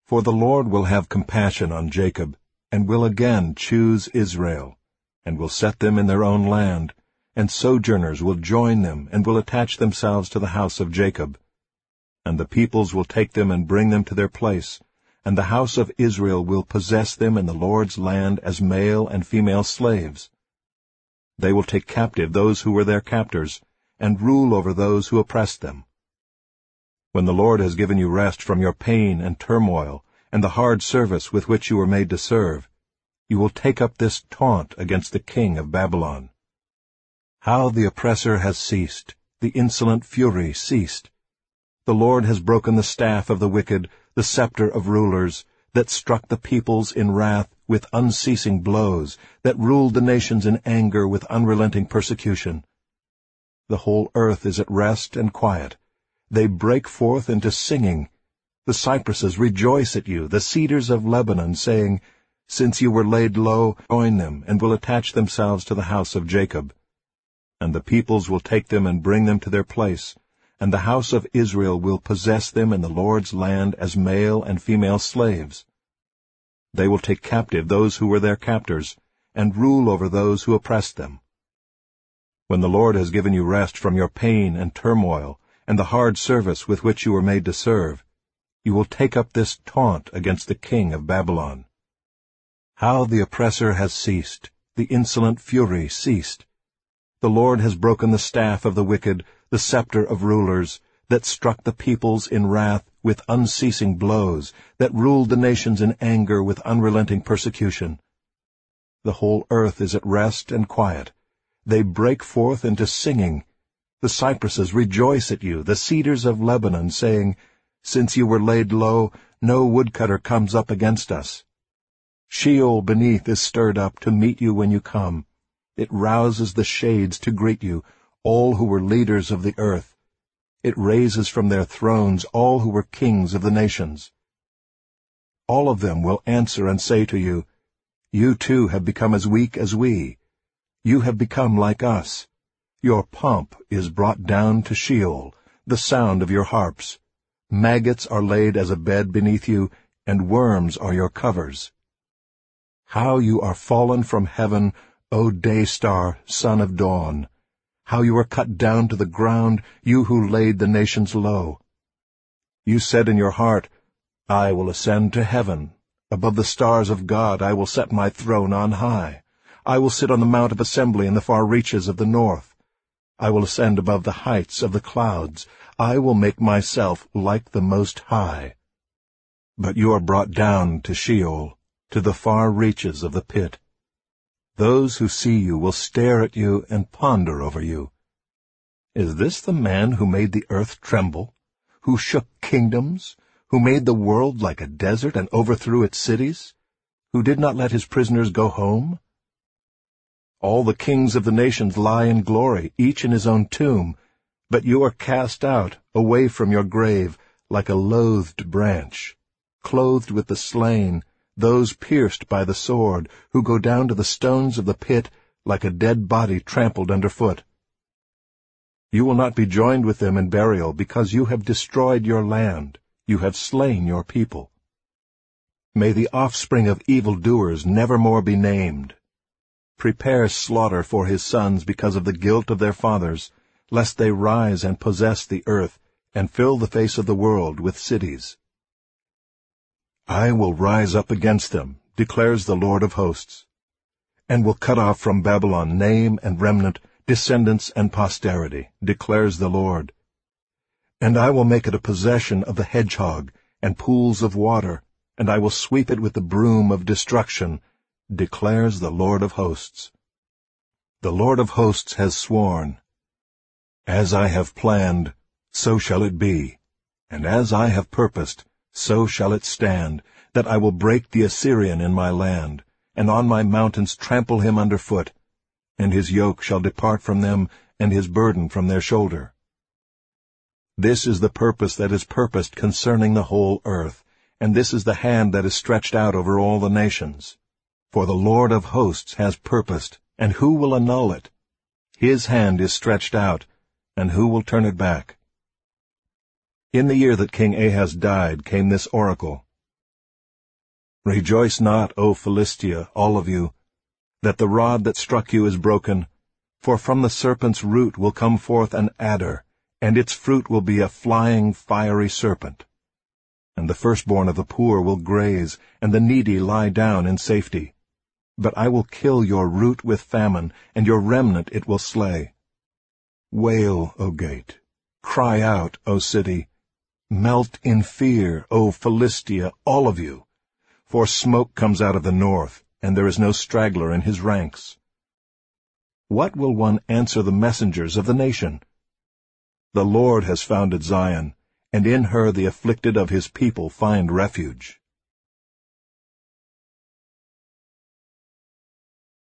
For the Lord will have compassion on Jacob, and will again choose Israel, and will set them in their own land, and sojourners will join them, and will attach themselves to the house of Jacob. And the peoples will take them and bring them to their place, and the house of Israel will possess them in the Lord's land as male and female slaves. They will take captive those who were their captors, and rule over those who oppressed them. When the Lord has given you rest from your pain and turmoil, and the hard service with which you were made to serve, you will take up this taunt against the king of Babylon. How the oppressor has ceased, the insolent fury ceased. The Lord has broken the staff of the wicked, the scepter of rulers, that struck the peoples in wrath with unceasing blows, that ruled the nations in anger with unrelenting persecution. The whole earth is at rest and quiet. They break forth into singing. The cypresses rejoice at you, the cedars of Lebanon, saying, Since you were laid low, join them, and will attach themselves to the house of Jacob. And the peoples will take them and bring them to their place, and the house of Israel will possess them in the Lord's land as male and female slaves. They will take captive those who were their captors, and rule over those who oppressed them. When the Lord has given you rest from your pain and turmoil, and the hard service with which you were made to serve, you will take up this taunt against the king of Babylon. How the oppressor has ceased, the insolent fury ceased. The Lord has broken the staff of the wicked, the scepter of rulers, that struck the peoples in wrath with unceasing blows, that ruled the nations in anger with unrelenting persecution. The whole earth is at rest and quiet. They break forth into singing. The cypresses rejoice at you, the cedars of Lebanon, saying, Since you were laid low, no woodcutter comes up against us. Sheol beneath is stirred up to meet you when you come. It rouses the shades to greet you, all who were leaders of the earth. It raises from their thrones all who were kings of the nations. All of them will answer and say to you, You too have become as weak as we. You have become like us. Your pomp is brought down to Sheol, the sound of your harps. Maggots are laid as a bed beneath you, and worms are your covers. How you are fallen from heaven, O day star, son of dawn! How you are cut down to the ground, you who laid the nations low! You said in your heart, I will ascend to heaven. Above the stars of God I will set my throne on high. I will sit on the mount of assembly in the far reaches of the north. I will ascend above the heights of the clouds. I will make myself like the Most High. But you are brought down to Sheol, to the far reaches of the pit. Those who see you will stare at you and ponder over you. Is this the man who made the earth tremble, who shook kingdoms, who made the world like a desert and overthrew its cities, who did not let his prisoners go home? All the kings of the nations lie in glory, each in his own tomb, but you are cast out, away from your grave, like a loathed branch, clothed with the slain, those pierced by the sword, who go down to the stones of the pit, like a dead body trampled underfoot. You will not be joined with them in burial, because you have destroyed your land, you have slain your people. May the offspring of evildoers never more be named. Prepare slaughter for his sons because of the guilt of their fathers, lest they rise and possess the earth, and fill the face of the world with cities. I will rise up against them, declares the Lord of hosts, and will cut off from Babylon name and remnant, descendants and posterity, declares the Lord. And I will make it a possession of the hedgehog, and pools of water, and I will sweep it with the broom of destruction, declares the Lord of hosts. The Lord of hosts has sworn, As I have planned, so shall it be, and as I have purposed, so shall it stand, that I will break the Assyrian in my land, and on my mountains trample him underfoot, and his yoke shall depart from them, and his burden from their shoulder. This is the purpose that is purposed concerning the whole earth, and this is the hand that is stretched out over all the nations. For the Lord of hosts has purposed, and who will annul it? His hand is stretched out, and who will turn it back? In the year that King Ahaz died came this oracle. Rejoice not, O Philistia, all of you, that the rod that struck you is broken, for from the serpent's root will come forth an adder, and its fruit will be a flying, fiery serpent. And the firstborn of the poor will graze, and the needy lie down in safety. But I will kill your root with famine, and your remnant it will slay. Wail, O gate! Cry out, O city! Melt in fear, O Philistia, all of you! For smoke comes out of the north, and there is no straggler in his ranks. What will one answer the messengers of the nation? The Lord has founded Zion, and in her the afflicted of his people find refuge.